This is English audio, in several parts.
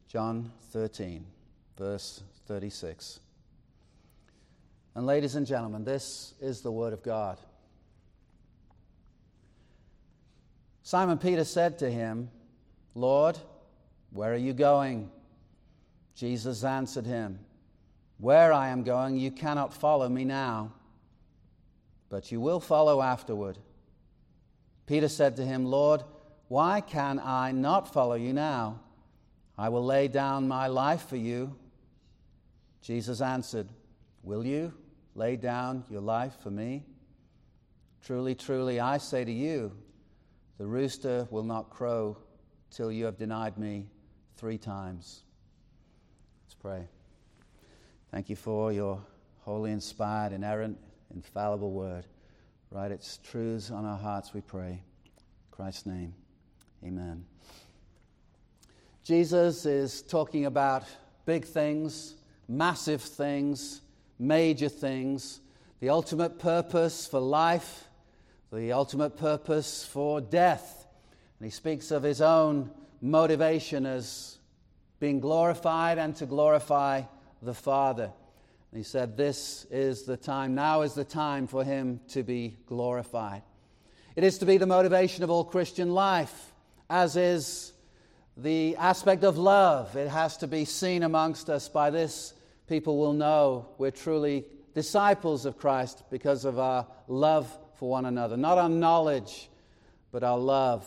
John 13, verse 36. And ladies and gentlemen, this is the word of God. Simon Peter said to him, Lord, where are you going? Jesus answered him, Where I am going, you cannot follow me now, but you will follow afterward. Peter said to him, Lord, why can I not follow you now? I will lay down my life for you. Jesus answered, Will you lay down your life for me? Truly, truly, I say to you, the rooster will not crow till you have denied me 3 times. Let's pray. Thank you for your holy, inspired, inerrant, infallible word. Write its truths on our hearts, we pray. In Christ's name, amen. Jesus is talking about big things, massive things, major things, the ultimate purpose for life, the ultimate purpose for death. And he speaks of his own motivation as being glorified and to glorify the Father. And he said, this is the time, now is the time for him to be glorified. It is to be the motivation of all Christian life, as is the aspect of love. It has to be seen amongst us. By this, people will know we're truly disciples of Christ because of our love for one another. Not our knowledge, but our love.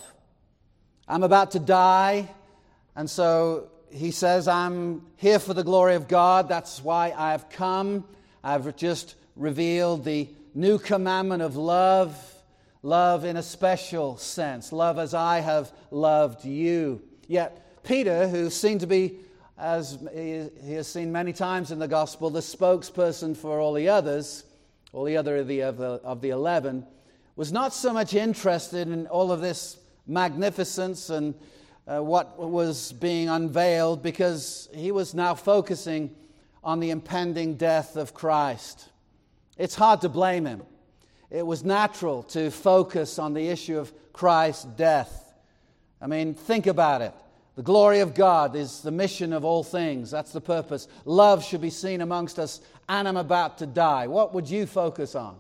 I'm about to die, and so he says, I'm here for the glory of God. That's why I have come. I've just revealed the new commandment of love. Love in a special sense. Love as I have loved you. Yet Peter, who seemed to be, as he has seen many times in the gospel, the spokesperson for all the others, all the other of the 11, was not so much interested in all of this magnificence and what was being unveiled, because he was now focusing on the impending death of Christ. It's hard to blame him. It was natural to focus on the issue of Christ's death. I mean, think about it. The glory of God is the mission of all things. That's the purpose. Love should be seen amongst us, and I'm about to die. What would you focus on?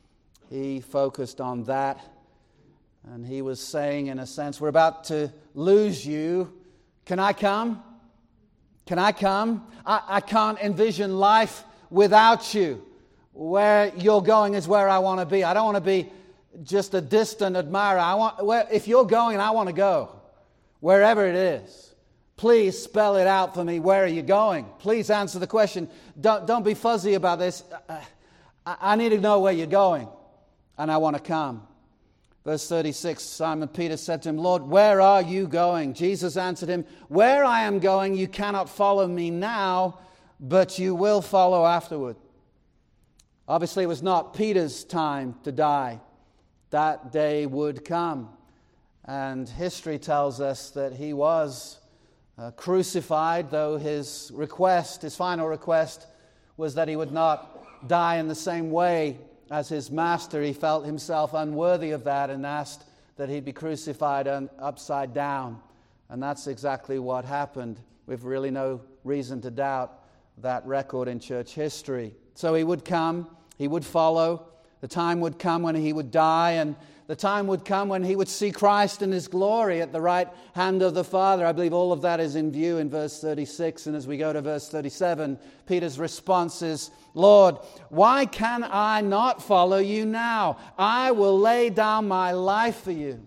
He focused on that. And he was saying, in a sense, we're about to lose you. Can I come? Can I come? I can't envision life without you. Where you're going is where I want to be. I don't want to be just a distant admirer. If you're going, I want to go. Wherever it is. Please spell it out for me. Where are you going? Please answer the question. Don't be fuzzy about this. I need to know where you're going. And I want to come. Verse 36, Simon Peter said to him, Lord, where are you going? Jesus answered him, Where I am going, you cannot follow me now, but you will follow afterward. Obviously, it was not Peter's time to die. That day would come. And history tells us that he was crucified, though his final request, was that he would not die in the same way as his master. He felt himself unworthy of that and asked that he be crucified upside down. And that's exactly what happened. We've really no reason to doubt that record in church history. So he would come, he would follow. The time would come when he would die, and the time would come when he would see Christ in his glory at the right hand of the Father. I believe all of that is in view in verse 36. And as we go to verse 37, Peter's response is, Lord, why can I not follow you now? I will lay down my life for you.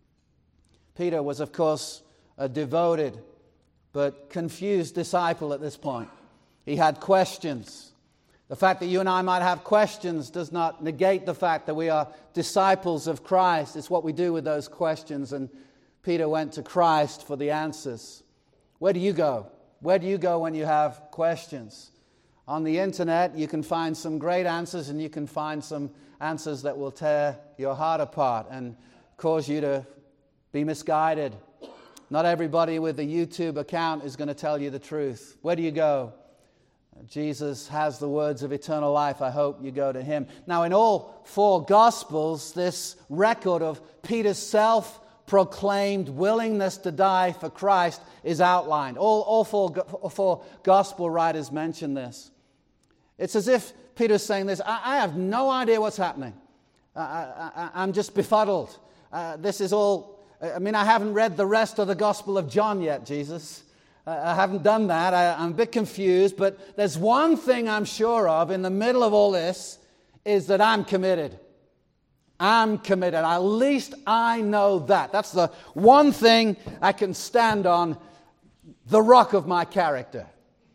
Peter was, of course, a devoted but confused disciple at this point. He had questions. The fact that you and I might have questions does not negate the fact that we are disciples of Christ. It's what we do with those questions. And Peter went to Christ for the answers. Where do you go? Where do you go when you have questions? On the internet, you can find some great answers, and you can find some answers that will tear your heart apart and cause you to be misguided. Not everybody with a YouTube account is going to tell you the truth. Where do you go? Jesus has the words of eternal life. I hope you go to him. Now, in all 4 Gospels, this record of Peter's proclaimed willingness to die for Christ is outlined. All four gospel writers mention this. It's as if Peter's saying this, I have no idea what's happening. I'm just befuddled. This is all, I haven't read the rest of the Gospel of John yet, Jesus. I haven't done that. I'm a bit confused, but there's one thing I'm sure of in the middle of all this is that I'm committed. I'm committed. At least I know that. That's the one thing I can stand on, the rock of my character.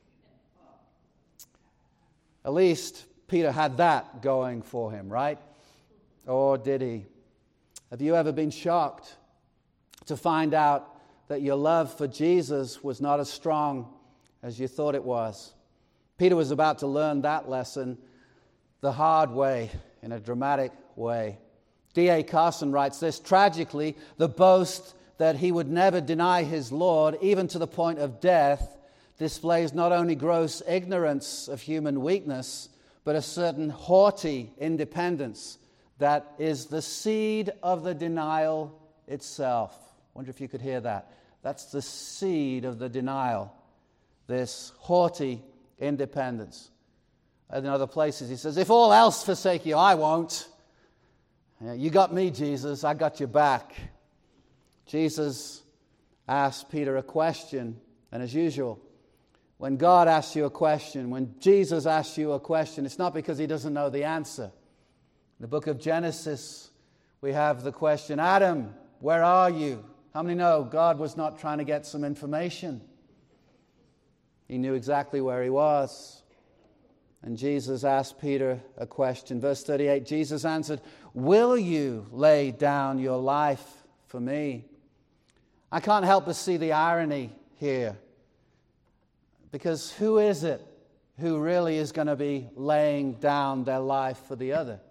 At least Peter had that going for him, right? Or did he? Have you ever been shocked to find out that your love for Jesus was not as strong as you thought it was? Peter was about to learn that lesson the hard way, in a dramatic way. D.A. Carson writes this, tragically, the boast that he would never deny his Lord, even to the point of death, displays not only gross ignorance of human weakness, but a certain haughty independence that is the seed of the denial itself. I wonder if you could hear that. That's the seed of the denial, this haughty independence. In other places he says, if all else forsake you, I won't. You got me, Jesus. I got your back. Jesus asked Peter a question, and as usual, when God asks you a question, when Jesus asks you a question, it's not because he doesn't know the answer. In the book of Genesis, we have the question, Adam, where are you? How many know God was not trying to get some information? He knew exactly where he was. And Jesus asked Peter a question. Verse 38, Jesus answered, will you lay down your life for me? I can't help but see the irony here. Because who is it who really is going to be laying down their life for the other?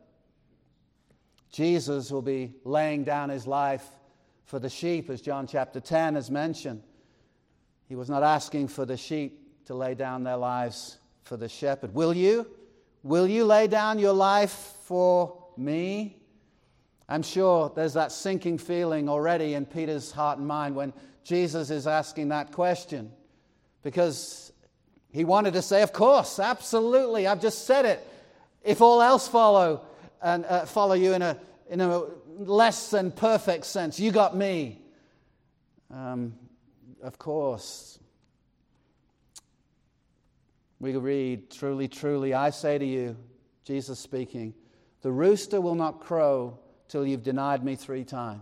Jesus will be laying down his life for the sheep, as John chapter 10 has mentioned. He was not asking for the sheep to lay down their lives for the shepherd. Will you? Will you lay down your life for me? I'm sure there's that sinking feeling already in Peter's heart and mind when Jesus is asking that question. Because he wanted to say, of course, absolutely, I've just said it. If all else follow you in a less than perfect sense, you got me. Of course. We read, truly, truly, I say to you, Jesus speaking, the rooster will not crow till you've denied me 3 times.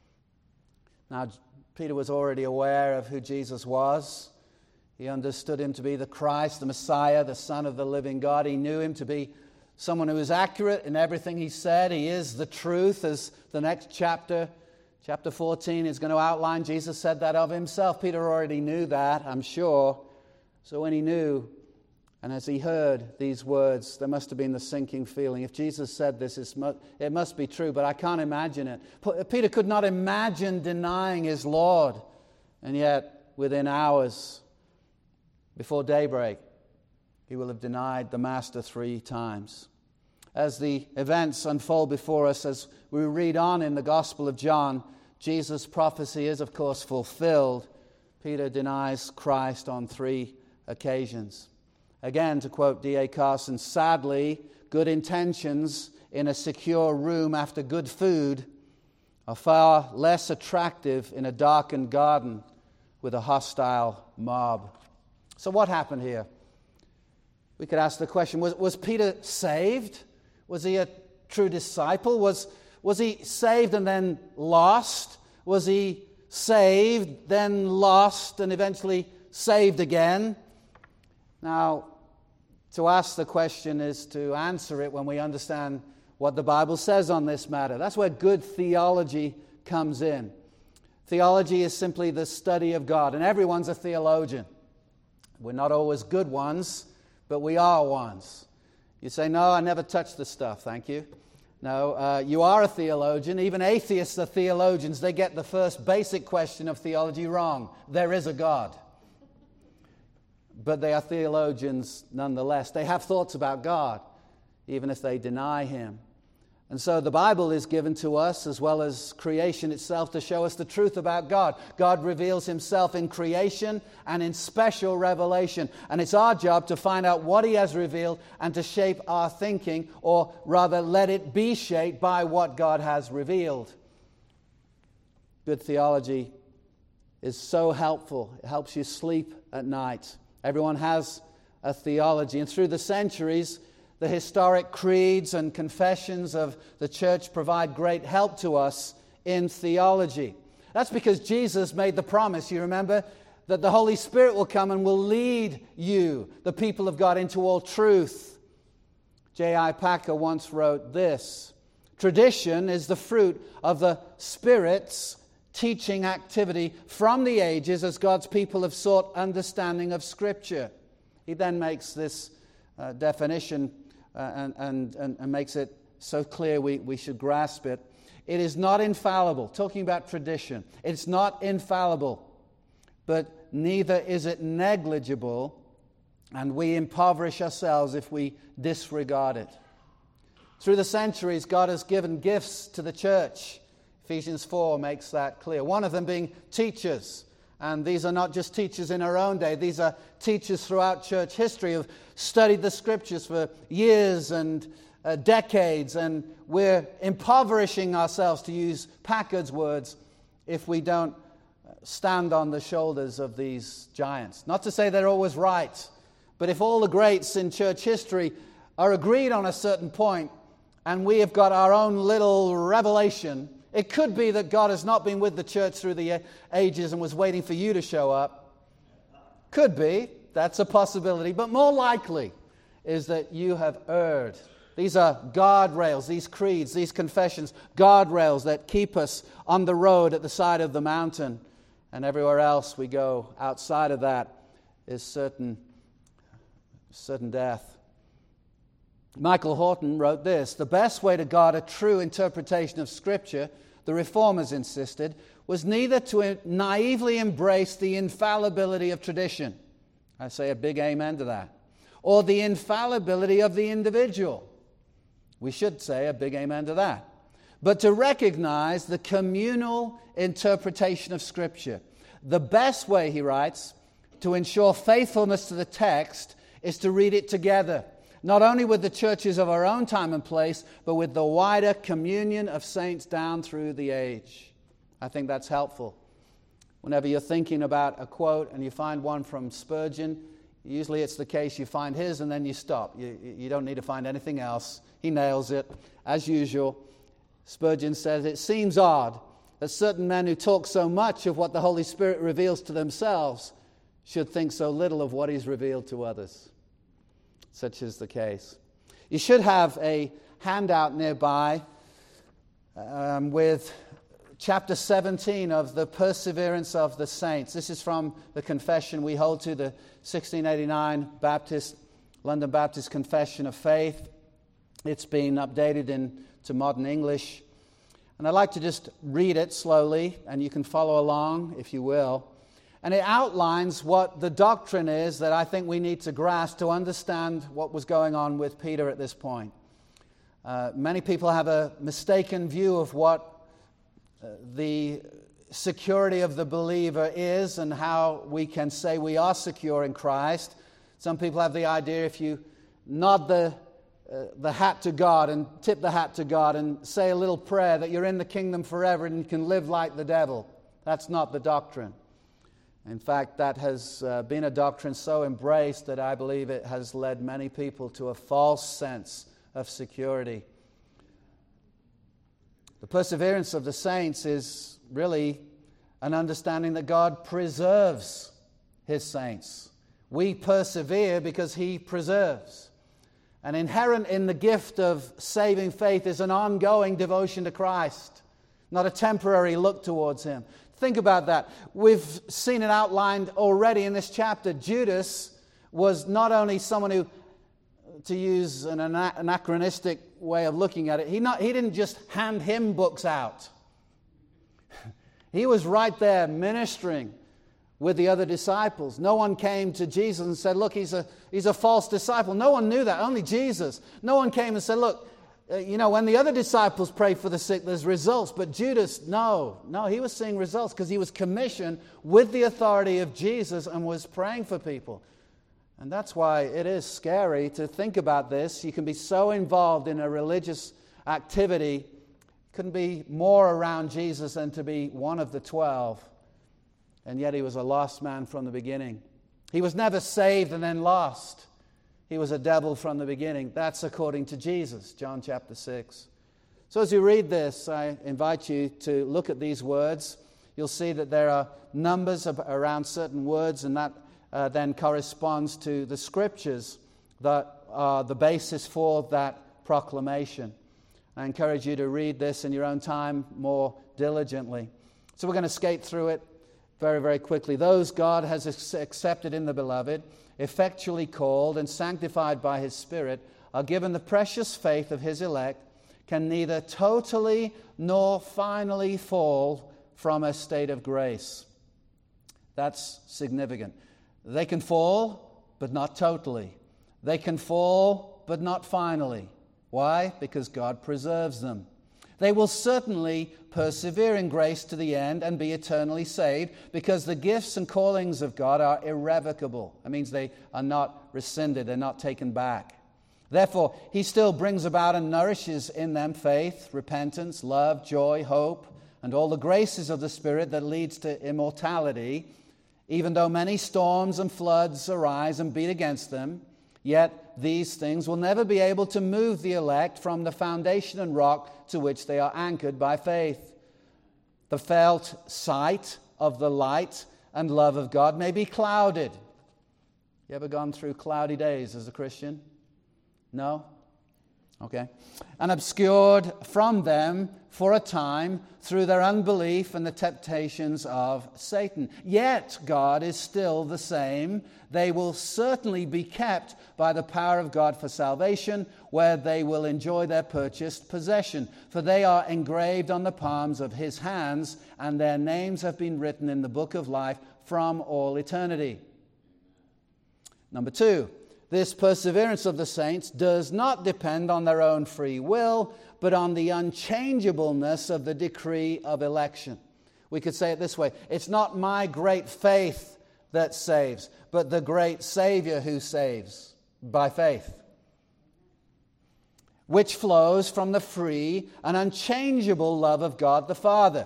Now, Peter was already aware of who Jesus was. He understood him to be the Christ, the Messiah, the Son of the living God. He knew him to be someone who is accurate in everything he said. He is the truth, as the next chapter 14, is going to outline. Jesus said that of himself. Peter already knew that, I'm sure. So when he knew, and as he heard these words, there must have been the sinking feeling. If Jesus said this, it must be true, but I can't imagine it. Peter could not imagine denying his Lord, and yet within hours, before daybreak, he will have denied the Master 3 times. As the events unfold before us, as we read on in the Gospel of John, Jesus' prophecy is, of course, fulfilled. Peter denies Christ on 3 occasions. Again, to quote D.A. Carson, sadly, good intentions in a secure room after good food are far less attractive in a darkened garden with a hostile mob. So what happened here? We could ask the question, was Peter saved? Was he a true disciple? Was he saved and then lost? Was he saved, then lost, and eventually saved again? Now, to ask the question is to answer it when we understand what the Bible says on this matter. That's where good theology comes in. Theology is simply the study of God, and everyone's a theologian. We're not always good ones, but we are ones. You say, no, I never touched the stuff, thank you. No, you are a theologian. Even atheists are theologians. They get the first basic question of theology wrong. There is a God. But they are theologians nonetheless. They have thoughts about God, even if they deny him. And so the Bible is given to us, as well as creation itself, to show us the truth about God. God reveals himself in creation and in special revelation. And it's our job to find out what he has revealed and to shape our thinking, or rather let it be shaped by what God has revealed. Good theology is so helpful. It helps you sleep at night. Everyone has a theology. And through the centuries, the historic creeds and confessions of the church provide great help to us in theology. That's because Jesus made the promise, you remember, that the Holy Spirit will come and will lead you, the people of God, into all truth. J.I. Packer once wrote this: "Tradition is the fruit of the Spirit's teaching activity from the ages as God's people have sought understanding of Scripture." He then makes this definition and makes it so clear we should grasp it. It is not infallible. Talking about tradition. It's not infallible, but neither is it negligible, and we impoverish ourselves if we disregard it. Through the centuries, God has given gifts to the church. Ephesians 4 makes that clear. One of them being teachers. And these are not just teachers in our own day. These are teachers throughout church history who have studied the Scriptures for years and decades. And we're impoverishing ourselves, to use Packard's words, if we don't stand on the shoulders of these giants. Not to say they're always right, but if all the greats in church history are agreed on a certain point, and we have got our own little revelation, it could be that God has not been with the church through the ages and was waiting for you to show up. Could be. That's a possibility. But more likely is that you have erred. These are guardrails, these creeds, these confessions, guardrails that keep us on the road at the side of the mountain. And everywhere else we go outside of that is certain death. Michael Horton wrote this: "The best way to guard a true interpretation of Scripture," the Reformers insisted, "was neither to naively embrace the infallibility of tradition," I say a big amen to that, "or the infallibility of the individual." We should say a big amen to that. "But to recognize the communal interpretation of Scripture. The best way," he writes, "to ensure faithfulness to the text is to read it together, not only with the churches of our own time and place, but with the wider communion of saints down through the age." I think that's helpful. Whenever you're thinking about a quote and you find one from Spurgeon, usually it's the case you find his and then you stop. You don't need to find anything else. He nails it, as usual. Spurgeon says, "It seems odd that certain men who talk so much of what the Holy Spirit reveals to themselves should think so little of what he's revealed to others." Such is the case. You should have a handout nearby with chapter 17 of the Perseverance of the Saints. This is from the confession we hold to, the 1689 London Baptist Confession of Faith. It's been updated into modern English. And I'd like to just read it slowly, and you can follow along if you will. And it outlines what the doctrine is that I think we need to grasp to understand what was going on with Peter at this point. Many people have a mistaken view of what the security of the believer is and how we can say we are secure in Christ. Some people have the idea if you nod the hat to God and tip the hat to God and say a little prayer that you're in the kingdom forever and you can live like the devil. That's not the doctrine. In fact, that has been a doctrine so embraced that I believe it has led many people to a false sense of security. The perseverance of the saints is really an understanding that God preserves His saints. We persevere because He preserves. And inherent in the gift of saving faith is an ongoing devotion to Christ, not a temporary look towards Him. Think about that. We've seen it outlined already in this chapter. Judas was not only someone who, to use an anachronistic way of looking at it, he didn't just hand hymn books out. He was right there ministering with the other disciples. No one came to Jesus and said, "Look, he's a false disciple." No one knew that, only Jesus. No one came and said, "Look, When the other disciples prayed for the sick, there's results. But Judas, no, he was seeing results because he was commissioned with the authority of Jesus and was praying for people. And that's why it is scary to think about this. You can be so involved in a religious activity, couldn't be more around Jesus than to be one of the 12. And yet he was a lost man from the beginning. He was never saved and then lost. He was a devil from the beginning. That's according to Jesus, John chapter 6. So as you read this, I invite you to look at these words. You'll see that there are numbers around certain words, and that then corresponds to the scriptures that are the basis for that proclamation. I encourage you to read this in your own time more diligently. So we're going to skate through it very, very quickly. Those God has accepted in the Beloved, effectually called and sanctified by His Spirit, are given the precious faith of His elect, can neither totally nor finally fall from a state of grace. That's significant. They can fall, but not totally. They can fall, but not finally. Why? Because God preserves them. They will certainly persevere in grace to the end and be eternally saved, because the gifts and callings of God are irrevocable. That means they are not rescinded, they're not taken back. Therefore, He still brings about and nourishes in them faith, repentance, love, joy, hope, and all the graces of the Spirit that leads to immortality. Even though many storms and floods arise and beat against them, yet these things will never be able to move the elect from the foundation and rock to which they are anchored by faith. The felt sight of the light and love of God may be clouded. You ever gone through cloudy days as a Christian? No? Okay. And obscured from them for a time through their unbelief and the temptations of Satan. Yet God is still the same. They will certainly be kept by the power of God for salvation, where they will enjoy their purchased possession. For they are engraved on the palms of His hands, and their names have been written in the book of life from all eternity. Number 2. This perseverance of the saints does not depend on their own free will, but on the unchangeableness of the decree of election. We could say it this way: it's not my great faith that saves, but the great Savior who saves by faith, which flows from the free and unchangeable love of God the Father.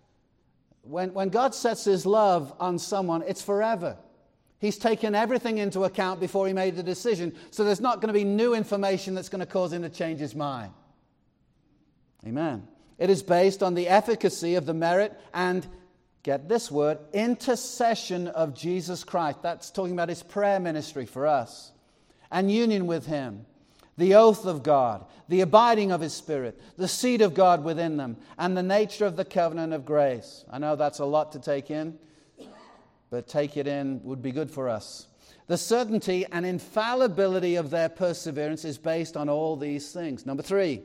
When God sets His love on someone, it's forever. He's taken everything into account before He made the decision. So there's not going to be new information that's going to cause Him to change His mind. Amen. It is based on the efficacy of the merit and, get this word, intercession of Jesus Christ. That's talking about His prayer ministry for us. And union with Him. The oath of God. The abiding of His Spirit. The seed of God within them. And the nature of the covenant of grace. I know that's a lot to take in, but take it in would be good for us. The certainty and infallibility of their perseverance is based on all these things. Number 3.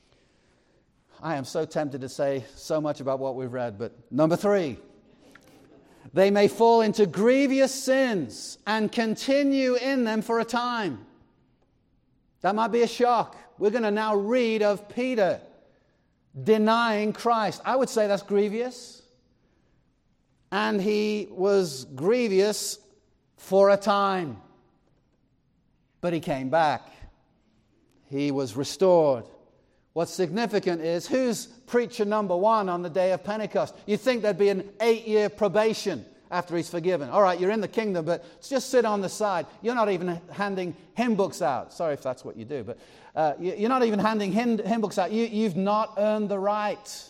I am so tempted to say so much about what we've read, but number 3. They may fall into grievous sins and continue in them for a time. That might be a shock. We're going to now read of Peter denying Christ. I would say that's grievous. And he was grievous for a time. But he came back. He was restored. What's significant is, who's preacher number 1 on the day of Pentecost? You'd think there'd be an 8-year probation after he's forgiven. All right, you're in the kingdom, but just sit on the side. You're not even handing hymn books out. Sorry if that's what you do, but you're not even handing hymn books out. You've not earned the right.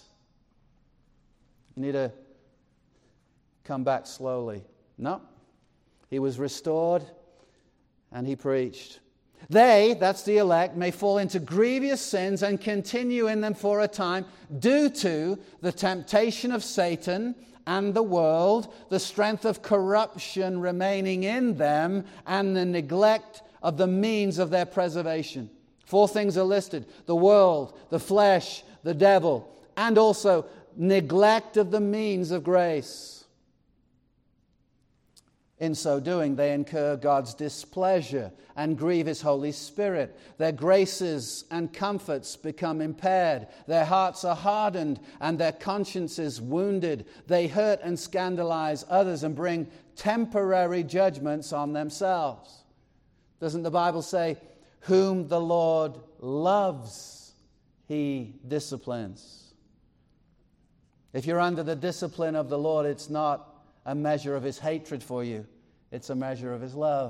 You need to come back slowly. No. He was restored and he preached. They, that's the elect, may fall into grievous sins and continue in them for a time due to the temptation of Satan and the world, the strength of corruption remaining in them, and the neglect of the means of their preservation. 4 things are listed: the world, the flesh, the devil, and also neglect of the means of grace. In so doing, they incur God's displeasure and grieve His Holy Spirit. Their graces and comforts become impaired. Their hearts are hardened and their consciences wounded. They hurt and scandalize others and bring temporary judgments on themselves. Doesn't the Bible say, whom the Lord loves, He disciplines? If you're under the discipline of the Lord, it's not a measure of His hatred for you. It's a measure of His love.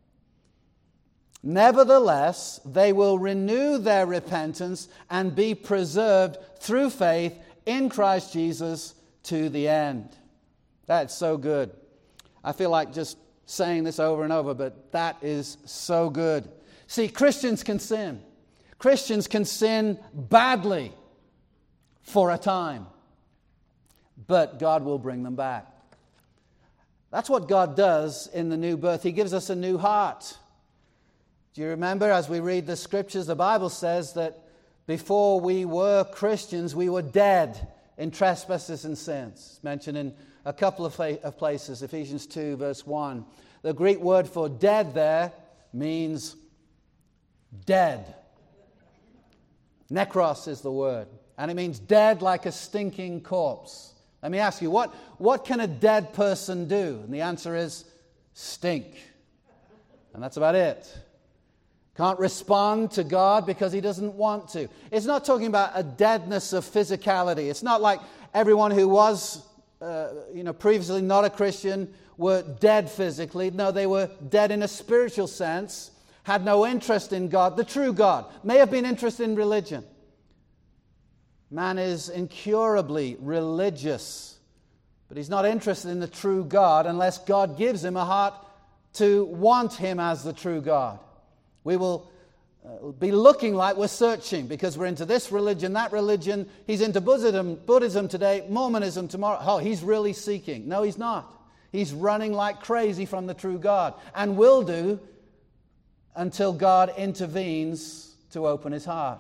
Nevertheless, they will renew their repentance and be preserved through faith in Christ Jesus to the end. That's so good. I feel like just saying this over and over, but that is so good. See, Christians can sin. Christians can sin badly for a time, but God will bring them back. That's what God does in the new birth. He gives us a new heart. Do you remember, as we read the Scriptures, the Bible says that before we were Christians, we were dead in trespasses and sins. It's mentioned in a couple of places, Ephesians 2, verse 1. The Greek word for dead there means dead. Nekros is the word, and it means dead like a stinking corpse. Let me ask you, what can a dead person do? And the answer is stink. And that's about it. Can't respond to God because He doesn't want to. It's not talking about a deadness of physicality. It's not like everyone who was previously not a Christian were dead physically. No, they were dead in a spiritual sense, had no interest in God, the true God. May have been interested in religion. Man is incurably religious, but he's not interested in the true God unless God gives him a heart to want Him as the true God. We will be looking like we're searching because we're into this religion, that religion. He's into Buddhism today, Mormonism tomorrow. Oh, he's really seeking. No, he's not. He's running like crazy from the true God and will do until God intervenes to open his heart.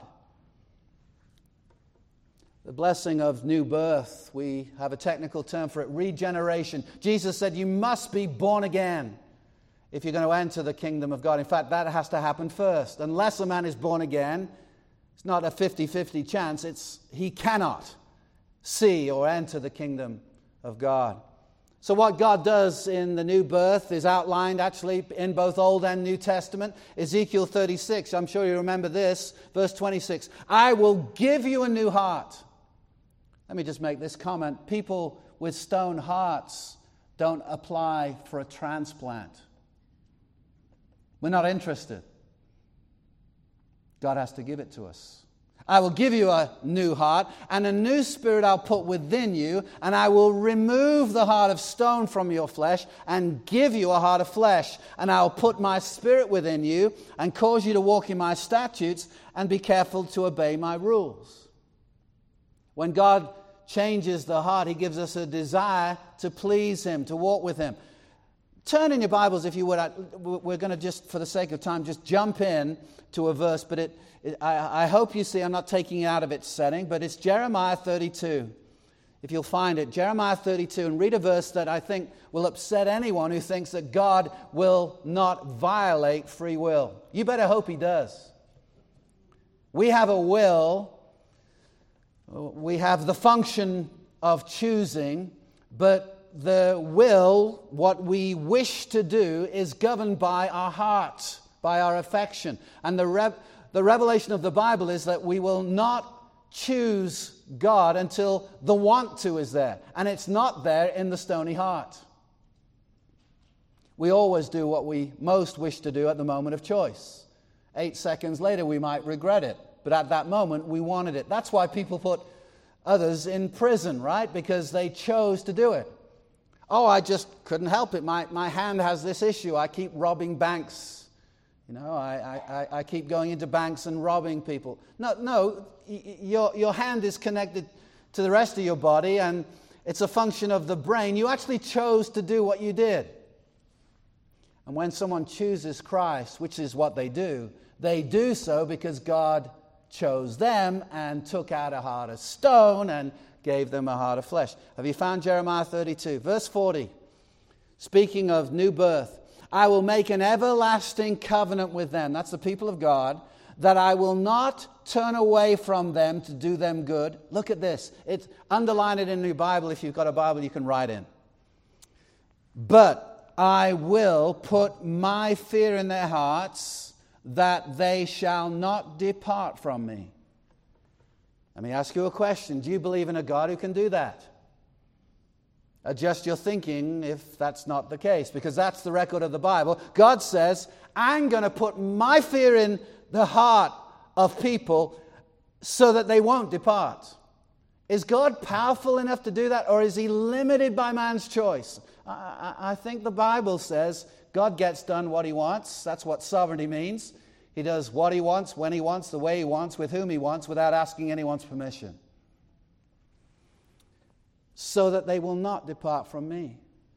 The blessing of new birth, we have a technical term for it, regeneration. Jesus said you must be born again if you're going to enter the kingdom of God. In fact, that has to happen first. Unless a man is born again, it's not a 50-50 chance. He cannot see or enter the kingdom of God. So what God does in the new birth is outlined actually in both Old and New Testament. Ezekiel 36, I'm sure you remember this, verse 26. I will give you a new heart. Let me just make this comment. People with stone hearts don't apply for a transplant. We're not interested. God has to give it to us. I will give you a new heart, and a new spirit I'll put within you, and I will remove the heart of stone from your flesh and give you a heart of flesh. And I'll put my spirit within you and cause you to walk in my statutes and be careful to obey my rules. When God changes the heart, He gives us a desire to please Him, to walk with Him. Turn in your Bibles, if you would. We're going to just, for the sake of time, just jump in to a verse, but I hope you see I'm not taking it out of its setting, but it's Jeremiah 32. If you'll find it, Jeremiah 32, and read a verse that I think will upset anyone who thinks that God will not violate free will. You better hope He does. We have a will. We have the function of choosing, but the will, what we wish to do, is governed by our heart, by our affection. And the revelation of the Bible is that we will not choose God until the want to is there. And it's not there in the stony heart. We always do what we most wish to do at the moment of choice. 8 seconds later, we might regret it. But at that moment, we wanted it. That's why people put others in prison, right? Because they chose to do it. Oh, I just couldn't help it. My hand has this issue. I keep robbing banks. You know, I keep going into banks and robbing people. No, your hand is connected to the rest of your body, and it's a function of the brain. You actually chose to do what you did. And when someone chooses Christ, which is what they do so because God chose them and took out a heart of stone and gave them a heart of flesh. Have you found Jeremiah 32? Verse 40. speaking of new birth, I will make an everlasting covenant with them. That's the people of God. That I will not turn away from them to do them good. Look at this. Underline it in your Bible. If you've got a Bible, you can write in. But I will put my fear in their hearts, that they shall not depart from me. Let me ask you a question. Do you believe in a God who can do that? Adjust your thinking if that's not the case, because that's the record of the Bible. God says, I'm going to put my fear in the heart of people so that they won't depart. Is God powerful enough to do that, or is he limited by man's choice? I think the Bible says God gets done what he wants. That's what sovereignty means. He does what he wants, when he wants, the way he wants, with whom he wants, without asking anyone's permission. So that they will not depart from me.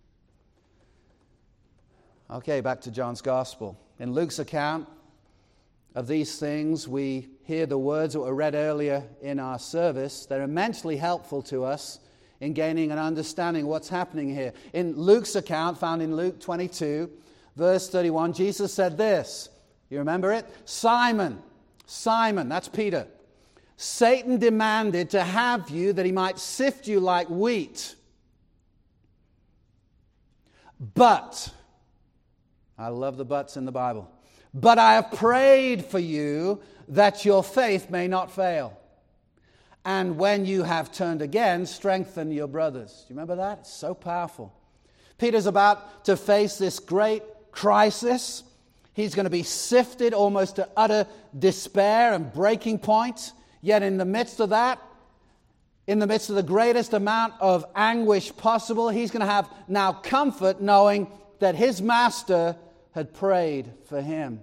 Okay, back to John's Gospel. In Luke's account of these things, we hear the words that were read earlier in our service. They're immensely helpful to us in gaining an understanding of what's happening here. In Luke's account, found in Luke 22, verse 31, Jesus said this. You remember it? Simon, that's Peter. Satan demanded to have you that he might sift you like wheat. But, I love the buts in the Bible. But I have prayed for you that your faith may not fail. And when you have turned again, strengthen your brothers. Do you remember that? It's so powerful. Peter's about to face this great crisis. He's going to be sifted almost to utter despair and breaking point. Yet in the midst of that, in the midst of the greatest amount of anguish possible, he's going to have now comfort knowing that his master had prayed for him.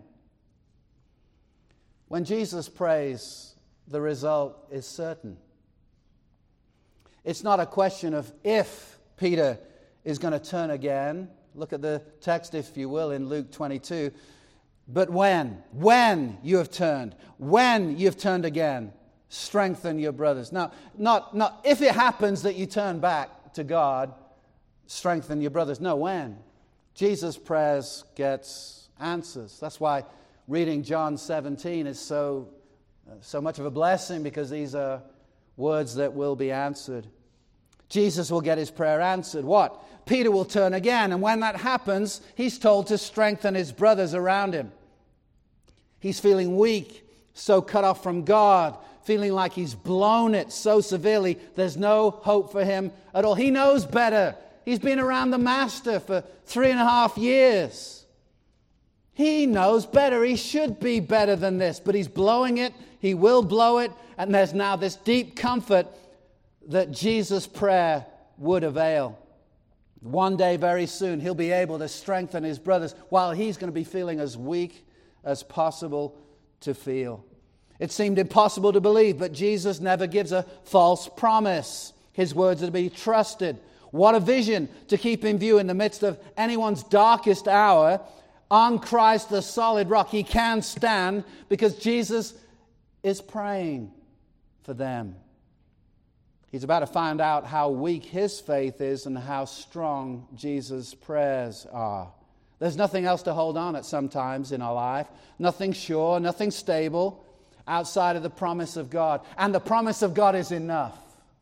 When Jesus prays, the result is certain. It's not a question of if Peter is going to turn again. Look at the text, if you will, in Luke 22. But when you have turned again, strengthen your brothers. Now, not if it happens that you turn back to God, strengthen your brothers. No, when. Jesus' prayers gets answers. That's why reading John 17 is so much of a blessing, because these are words that will be answered. Jesus will get his prayer answered. What? Peter will turn again, and when that happens, he's told to strengthen his brothers around him. He's feeling weak, so cut off from God, feeling like he's blown it so severely, there's no hope for him at all. He knows better. He's been around the Master for 3.5 years. He knows better. He should be better than this, but he's blowing it. He will blow it, and there's now this deep comfort that Jesus' prayer would avail. One day, very soon, he'll be able to strengthen his brothers while he's going to be feeling as weak as possible to feel. It seemed impossible to believe, but Jesus never gives a false promise. His words are to be trusted. What a vision to keep in view in the midst of anyone's darkest hour. On Christ, the solid rock, he can stand because Jesus is praying for them. He's about to find out how weak his faith is and how strong Jesus' prayers are. There's nothing else to hold on at sometimes in our life. Nothing sure, nothing stable outside of the promise of God. And the promise of God is enough.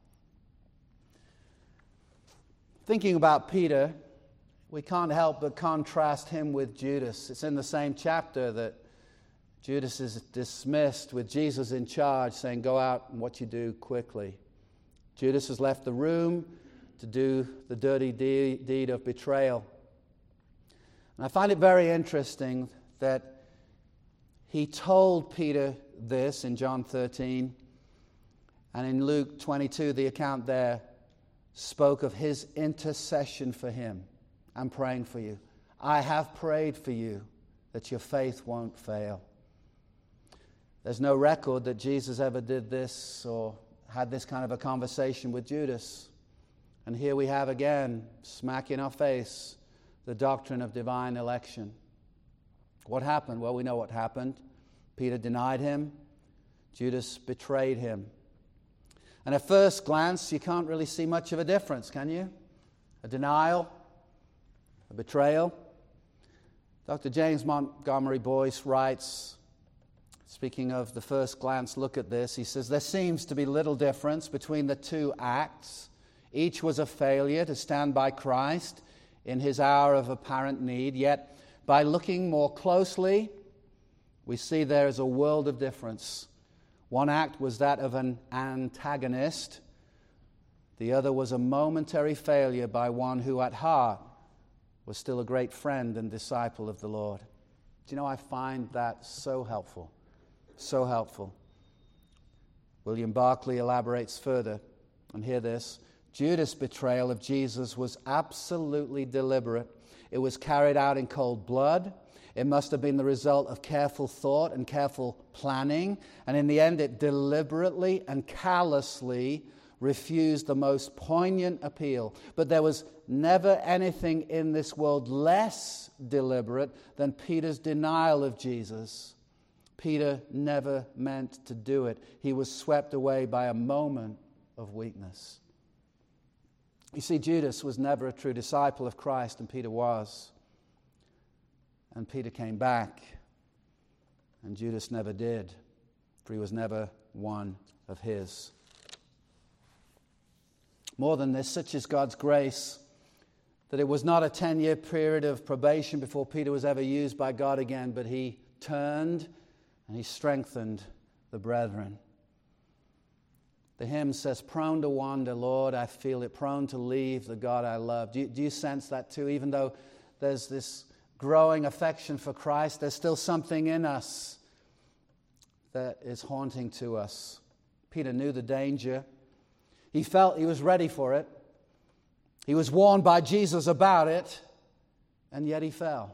Thinking about Peter, we can't help but contrast him with Judas. It's in the same chapter that Judas is dismissed with Jesus in charge, saying, go out and what you do quickly. Judas has left the room to do the dirty deed of betrayal. And I find it very interesting that he told Peter this in John 13, and in Luke 22, the account there spoke of his intercession for him. I'm praying for you. I have prayed for you that your faith won't fail. There's no record that Jesus ever did this or had this kind of a conversation with Judas. And here we have again, smack in our face, the doctrine of divine election. What happened? Well, we know what happened. Peter denied him. Judas betrayed him. And at first glance, you can't really see much of a difference, can you? A denial a betrayal. Dr. James Montgomery Boyce writes, speaking of the first glance look at this, he says, there seems to be little difference between the two acts. Each was a failure to stand by Christ in his hour of apparent need, yet by looking more closely, we see there is a world of difference. One act was that of an antagonist. The other was a momentary failure by one who at heart was still a great friend and disciple of the Lord. Do you know, I find that so helpful. So helpful. William Barclay elaborates further, and hear this. Judas' betrayal of Jesus was absolutely deliberate. It was carried out in cold blood. It must have been the result of careful thought and careful planning. And in the end, it deliberately and callously refused the most poignant appeal. But there was never anything in this world less deliberate than Peter's denial of Jesus. Peter never meant to do it. He was swept away by a moment of weakness. You see, Judas was never a true disciple of Christ, and Peter was. And Peter came back, and Judas never did, for he was never one of his. More than this, such is God's grace, that it was not a 10-year period of probation before Peter was ever used by God again, but he turned and he strengthened the brethren. The hymn says, prone to wander, Lord, I feel it, prone to leave the God I love. Do you sense that too? Even though there's this growing affection for Christ, there's still something in us that is haunting to us. Peter knew the danger. He felt he was ready for it. He was warned by Jesus about it, and yet he fell.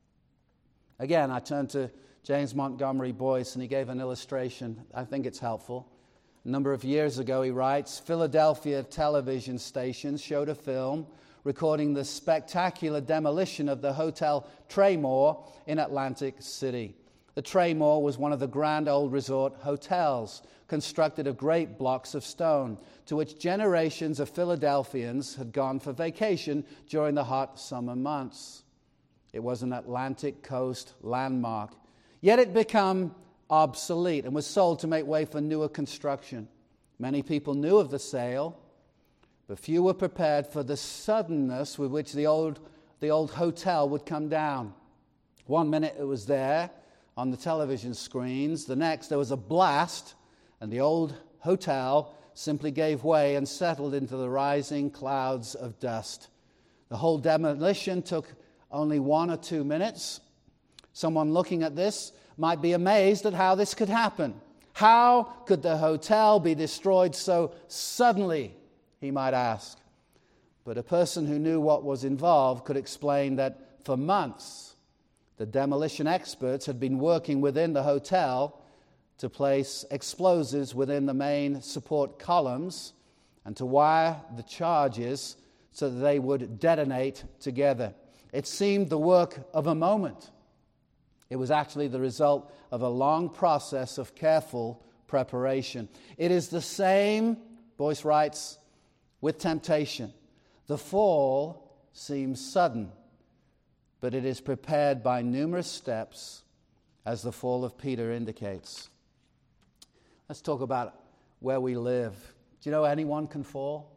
Again, I turned to James Montgomery Boyce, and he gave an illustration. I think it's helpful. A number of years ago, he writes, Philadelphia television stations showed a film recording the spectacular demolition of the Hotel Traymore in Atlantic City. The Traymore was one of the grand old resort hotels, constructed of great blocks of stone, to which generations of Philadelphians had gone for vacation during the hot summer months. It was an Atlantic coast landmark. Yet it became obsolete and was sold to make way for newer construction. Many people knew of the sale, but few were prepared for the suddenness with which the old hotel would come down. One minute it was there on the television screens. The next there was a blast, and the old hotel simply gave way and settled into the rising clouds of dust. The whole demolition took only 1 or 2 minutes. Someone looking at this might be amazed at how this could happen. How could the hotel be destroyed so suddenly, he might ask. But a person who knew what was involved could explain that for months, the demolition experts had been working within the hotel to place explosives within the main support columns and to wire the charges so that they would detonate together. It seemed the work of a moment. It was actually the result of a long process of careful preparation. It is the same, Boyce writes, with temptation. The fall seems sudden, but it is prepared by numerous steps, as the fall of Peter indicates. Let's talk about where we live. Do you know anyone can fall?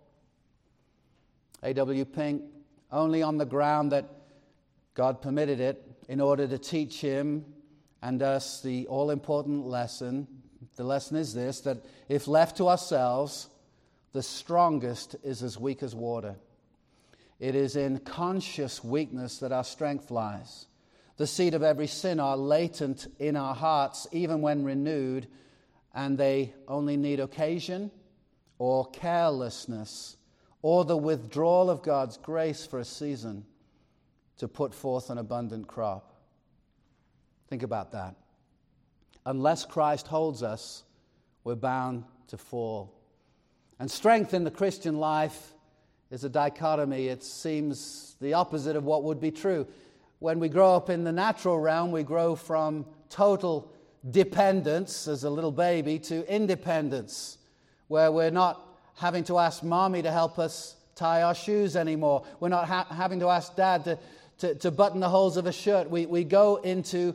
A.W. Pink, only on the ground that God permitted it in order to teach him and us the all-important lesson. The lesson is this, that if left to ourselves, the strongest is as weak as water. It is in conscious weakness that our strength lies. The seed of every sin are latent in our hearts, even when renewed, and they only need occasion or carelessness or the withdrawal of God's grace for a season to put forth an abundant crop. Think about that. Unless Christ holds us, we're bound to fall. And strength in the Christian life is a dichotomy. It seems the opposite of what would be true. When we grow up in the natural realm, we grow from total dependence as a little baby to independence, where we're not having to ask mommy to help us tie our shoes anymore. We're not having to ask dad to button the holes of a shirt. We go into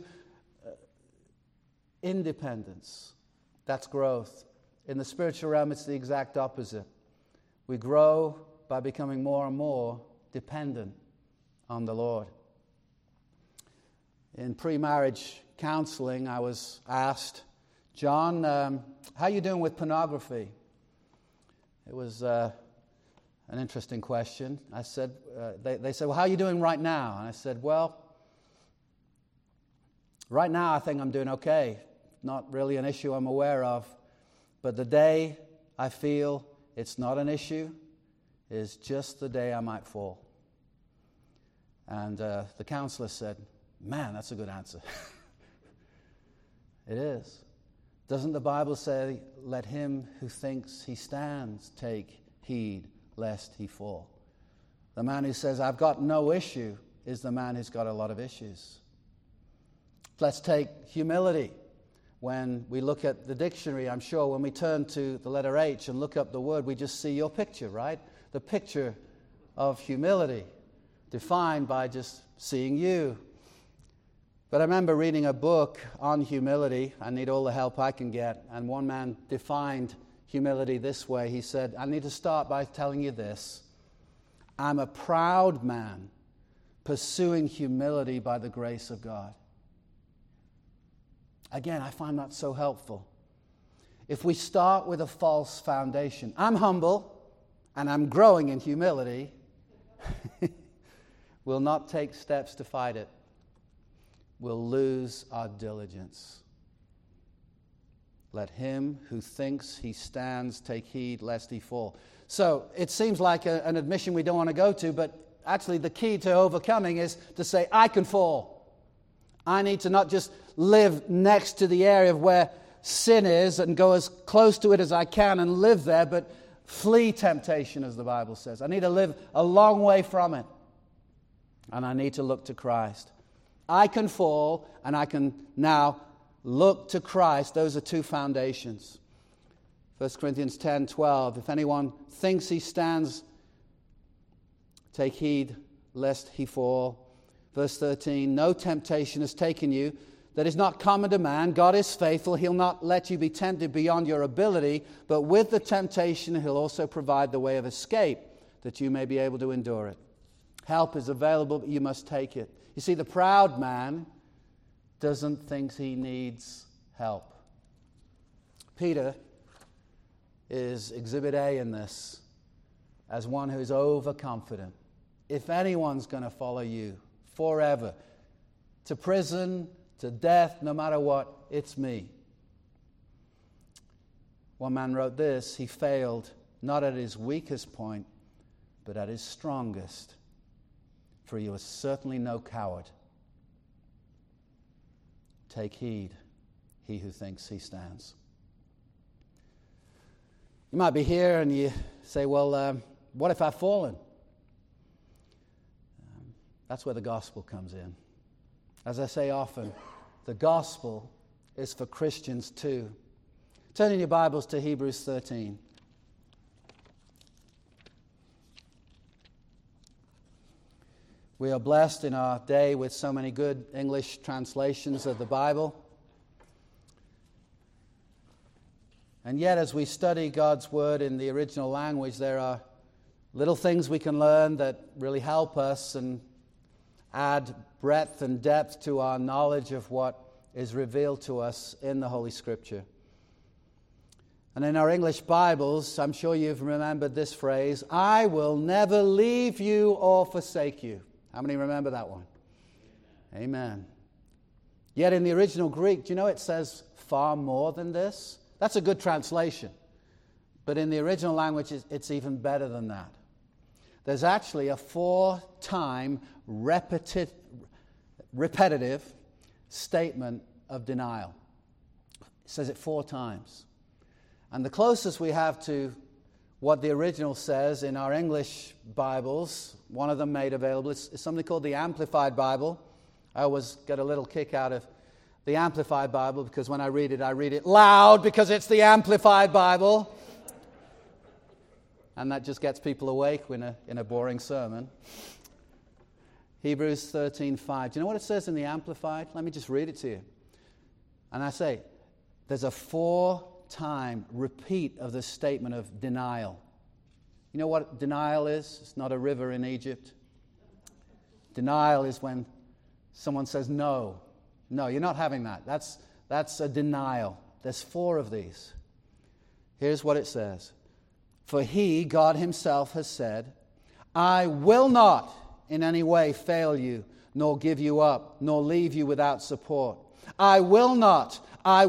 independence. That's growth. In the spiritual realm, it's the exact opposite. We grow by becoming more and more dependent on the Lord. In pre-marriage counseling, I was asked, John, how are you doing with pornography? It was an interesting question. I said, they said, well, how are you doing right now? And I said, well, right now I think I'm doing okay. Not really an issue I'm aware of. But the day I feel it's not an issue is just the day I might fall. And the counselor said, man, that's a good answer. It is. Doesn't the Bible say, let him who thinks he stands take heed lest he fall? The man who says, I've got no issue, is the man who's got a lot of issues. Let's take humility. When we look at the dictionary, I'm sure when we turn to the letter H and look up the word, we just see your picture, right? The picture of humility, defined by just seeing you. But I remember reading a book on humility. I need all the help I can get. And one man defined humility this way. He said, I need to start by telling you this. I'm a proud man pursuing humility by the grace of God. Again, I find that so helpful. If we start with a false foundation, I'm humble and I'm growing in humility, we'll not take steps to fight it. We'll lose our diligence. Let him who thinks he stands take heed lest he fall. So it seems like an admission we don't want to go to, but actually the key to overcoming is to say, I can fall. I need to not just live next to the area of where sin is and go as close to it as I can and live there, but flee temptation, as the Bible says. I need to live a long way from it. And I need to look to Christ. I can fall, and I can now look to Christ. Those are two foundations. 1 Corinthians 10:12. If anyone thinks he stands, take heed lest he fall. Verse 13, no temptation has taken you that is not common to man. God is faithful. He'll not let you be tempted beyond your ability, but with the temptation, he'll also provide the way of escape that you may be able to endure it. Help is available, but you must take it. You see, the proud man doesn't think he needs help. Peter is exhibit A in this, as one who is overconfident. If anyone's going to follow you forever, to prison, to death, no matter what, it's me. One man wrote this, he failed not at his weakest point, but at his strongest. For he was certainly no coward. Take heed, he who thinks he stands. You might be here and you say, well, what if I've fallen? That's where the gospel comes in. As I say often, the gospel is for Christians too. Turn in your Bibles to Hebrews 13. We are blessed in our day with so many good English translations of the Bible. And yet, as we study God's Word in the original language, there are little things we can learn that really help us and add breadth and depth to our knowledge of what is revealed to us in the Holy Scripture. And in our English Bibles, I'm sure you've remembered this phrase, I will never leave you or forsake you. How many remember that one? Amen. Yet in the original Greek, do you know it says far more than this? That's a good translation. But in the original language, it's even better than that. There's actually a 4-time repetitive statement of denial. It says it 4 times. And the closest we have to what the original says in our English Bibles, one of them made available, is something called the Amplified Bible. I always get a little kick out of the Amplified Bible because when I read it loud because it's the Amplified Bible. And that just gets people awake in a boring sermon. Hebrews 13:5. Do you know what it says in the Amplified? Let me just read it to you. And I say, there's a 4-time repeat of the statement of denial. You know what denial is? It's not a river in Egypt. Denial is when someone says no. No, you're not having that. That's a denial. There's 4 of these. Here's what it says. For he, God himself, has said, I will not in any way fail you, nor give you up, nor leave you without support. I will not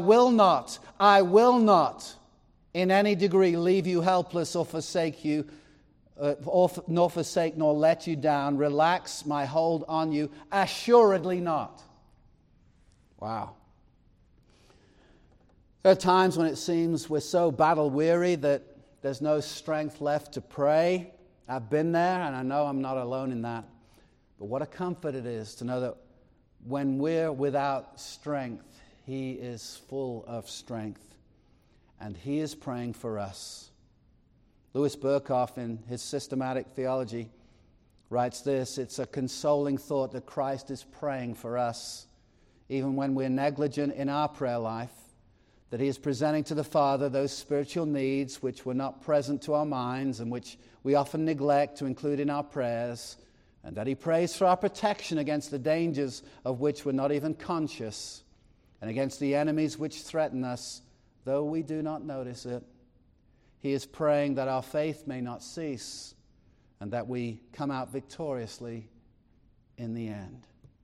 in any degree leave you helpless or forsake you, nor forsake nor let you down, relax my hold on you, assuredly not. Wow. There are times when it seems we're so battle-weary that there's no strength left to pray. I've been there, and I know I'm not alone in that. But what a comfort it is to know that when we're without strength, He is full of strength, and He is praying for us. Louis Berkhoff, in his Systematic Theology, writes this: it's a consoling thought that Christ is praying for us, even when we're negligent in our prayer life, that He is presenting to the Father those spiritual needs which were not present to our minds and which we often neglect to include in our prayers, and that He prays for our protection against the dangers of which we're not even conscious, and against the enemies which threaten us, though we do not notice it. He is praying that our faith may not cease and that we come out victoriously in the end.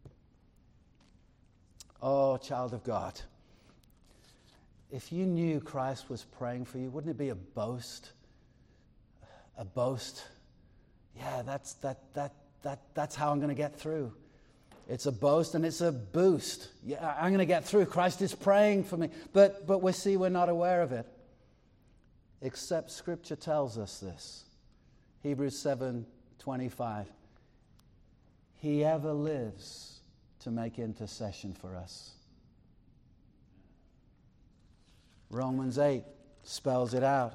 Oh, child of God, if you knew Christ was praying for you, wouldn't it be a boast? A boast? Yeah, that's how I'm going to get through. It's a boast and it's a boost. Yeah, I'm going to get through. Christ is praying for me. But we're not aware of it. Except Scripture tells us this. Hebrews 7:25. He ever lives to make intercession for us. Romans 8 spells it out.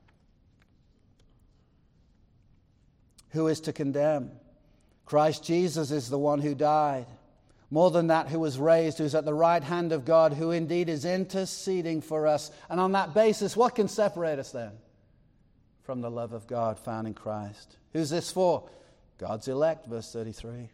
Who is to condemn? Christ Jesus is the one who died. More than that, who was raised, who's at the right hand of God, who indeed is interceding for us. And on that basis, what can separate us then from the love of God found in Christ? Who's this for? God's elect, verse 33.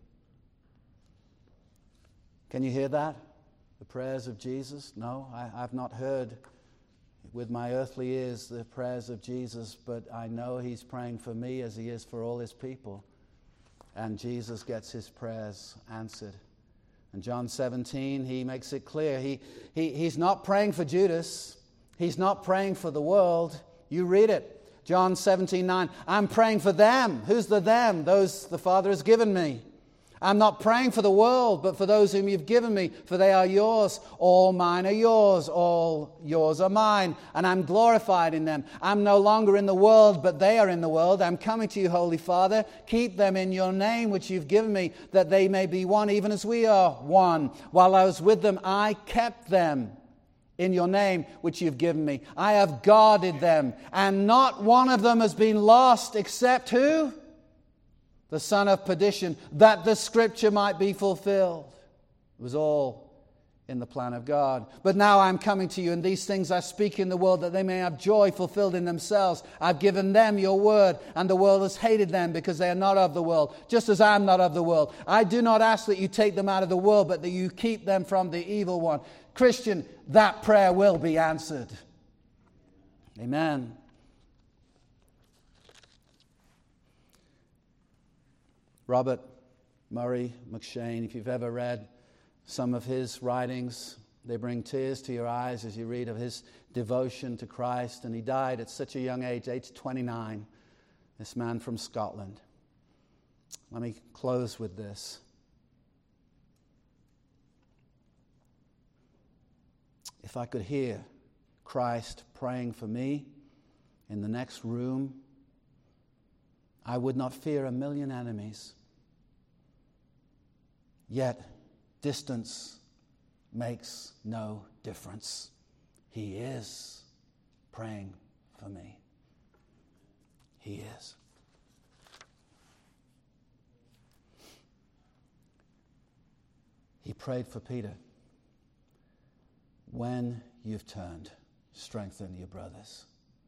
Can you hear that? The prayers of Jesus? No, I've not heard with my earthly ears the prayers of Jesus, but I know He's praying for me as He is for all His people. And Jesus gets His prayers answered. In John 17, He makes it clear. He's not praying for Judas. He's not praying for the world. You read it. John 17:9. I'm praying for them. Who's the them? Those the Father has given me. I'm not praying for the world, but for those whom You've given me, for they are Yours. All mine are Yours. All Yours are mine. And I'm glorified in them. I'm no longer in the world, but they are in the world. I'm coming to You, Holy Father. Keep them in Your name, which You've given me, that they may be one, even as we are one. While I was with them, I kept them in Your name, which You've given me. I have guarded them, and not one of them has been lost except who? The son of perdition, that the Scripture might be fulfilled. It was all in the plan of God. But now I'm coming to You, and these things I speak in the world, that they may have joy fulfilled in themselves. I've given them Your word, and the world has hated them because they are not of the world, just as I am not of the world. I do not ask that You take them out of the world, but that You keep them from the evil one. Christian, that prayer will be answered. Amen. Robert Murray M'Cheyne, if you've ever read some of his writings, they bring tears to your eyes as you read of his devotion to Christ. And he died at such a young age 29, this man from Scotland. Let me close with this. If I could hear Christ praying for me in the next room, I would not fear a million enemies. Yet, distance makes no difference. He is praying for me. He is. He prayed for Peter. When you've turned, strengthen your brothers.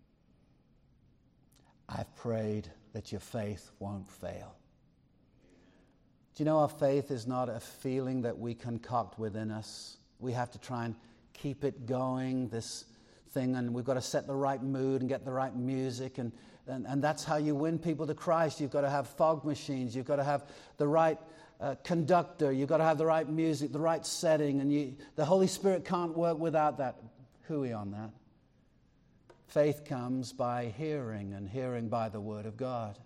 I've prayed that your faith won't fail. Do you know our faith is not a feeling that we concoct within us? We have to try and keep it going, this thing, and we've got to set the right mood and get the right music, and that's how you win people to Christ. You've got to have fog machines. You've got to have the right conductor. You've got to have the right music, the right setting, and the Holy Spirit can't work without that. Hooey on that. Faith comes by hearing, and hearing by the Word of God.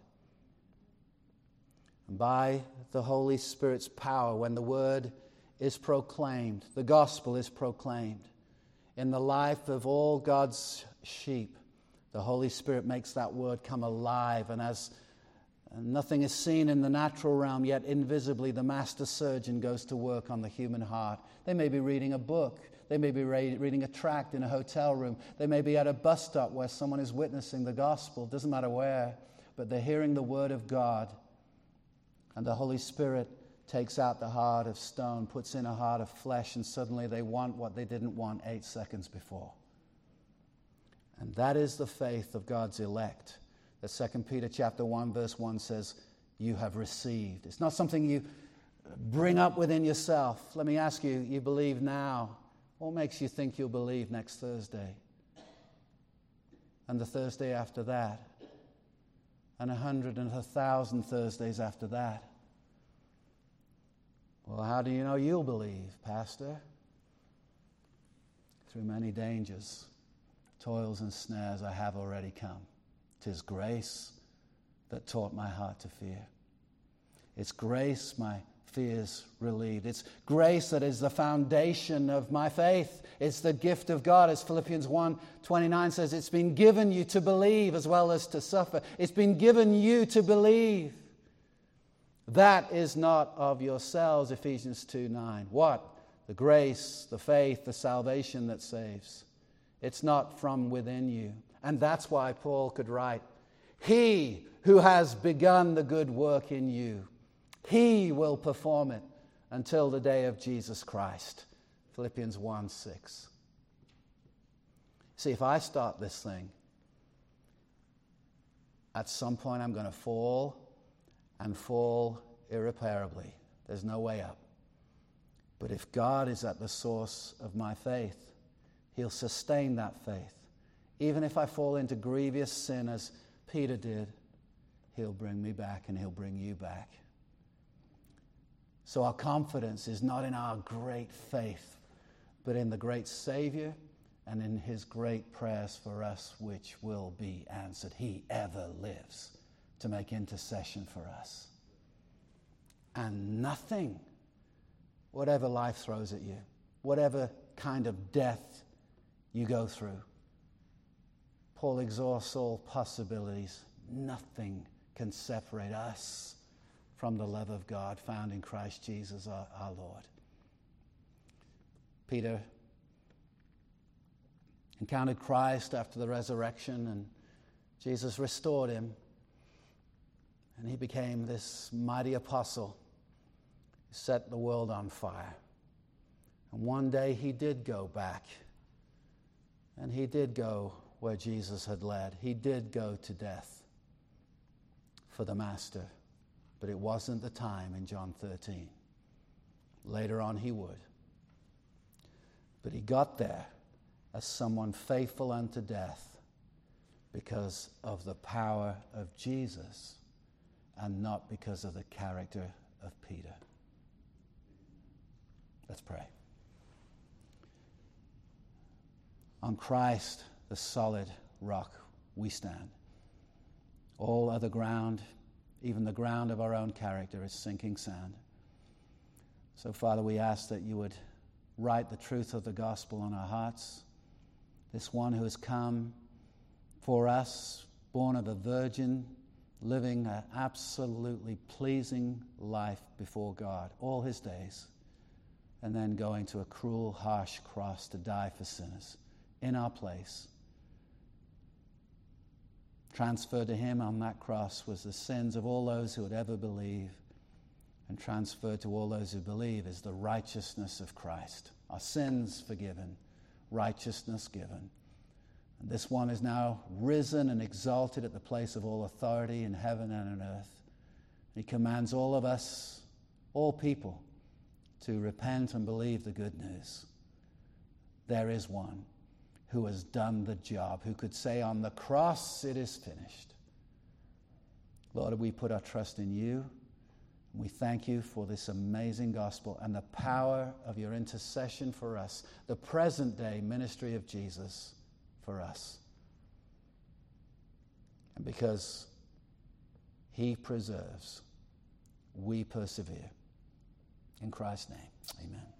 And by the Holy Spirit's power, when the Word is proclaimed, the gospel is proclaimed in the life of all God's sheep, the Holy Spirit makes that Word come alive. And as nothing is seen in the natural realm, yet invisibly the master surgeon goes to work on the human heart. They may be reading a book. They may be reading a tract in a hotel room. They may be at a bus stop where someone is witnessing the gospel. It doesn't matter where, but they're hearing the Word of God. And the Holy Spirit takes out the heart of stone, puts in a heart of flesh, and suddenly they want what they didn't want 8 seconds before. And that is the faith of God's elect. That 2 Peter chapter 1, verse 1 says, you have received. It's not something you bring up within yourself. Let me ask you, you believe now. What makes you think you'll believe next Thursday? And the Thursday after that? And 100 and 1,000 Thursdays after that? Well, how do you know you'll believe, Pastor? Through many dangers, toils and snares I have already come. 'Tis grace that taught my heart to fear. It's grace my fears relieved. It's grace that is the foundation of my faith. It's the gift of God, as Philippians 1:29 says. It's been given you to believe as well as to suffer. It's been given you to believe. That is not of yourselves, Ephesians 2:9. What? The grace, the faith, the salvation that saves. It's not from within you. And that's why Paul could write, He who has begun the good work in you, He will perform it until the day of Jesus Christ. Philippians 1:6. See, if I start this thing, at some point I'm going to fall and fall irreparably. There's no way up. But if God is at the source of my faith, He'll sustain that faith. Even if I fall into grievous sin as Peter did, He'll bring me back and He'll bring you back. So our confidence is not in our great faith, but in the great Savior and in His great prayers for us, which will be answered. He ever lives to make intercession for us. And nothing, whatever life throws at you, whatever kind of death you go through, Paul exhausts all possibilities. Nothing can separate us from the love of God found in Christ Jesus our Lord. Peter encountered Christ after the resurrection, and Jesus restored him, and he became this mighty apostle who set the world on fire. And one day he did go back, and he did go where Jesus had led. He did go to death for the Master, but it wasn't the time in John 13. Later on he would. But he got there as someone faithful unto death because of the power of Jesus and not because of the character of Peter. Let's pray. On Christ, the solid rock, we stand. All other ground, even the ground of our own character, is sinking sand. So, Father, we ask that you would write the truth of the gospel on our hearts. This one who has come for us, born of a virgin, living an absolutely pleasing life before God all his days, and then going to a cruel, harsh cross to die for sinners in our place. Transferred to him on that cross was the sins of all those who would ever believe. and transferred to all those who believe is the righteousness of Christ. Our sins forgiven, righteousness given. And this one is now risen and exalted at the place of all authority in heaven and on earth. He commands all of us, all people, to repent and believe the good news. There is one who has done the job, who could say on the cross, "It is finished." Lord, we put our trust in you. We thank you for this amazing gospel and the power of your intercession for us, the present day ministry of Jesus for us. And because he preserves, we persevere. In Christ's name, amen.